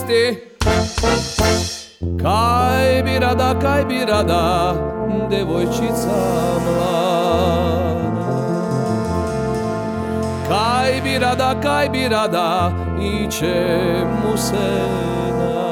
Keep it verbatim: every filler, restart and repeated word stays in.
mladosti. Kaj bi rada, kaj bi rada, devojčica mlada. Kaj bi rada, kaj bi rada, i čemu se nada.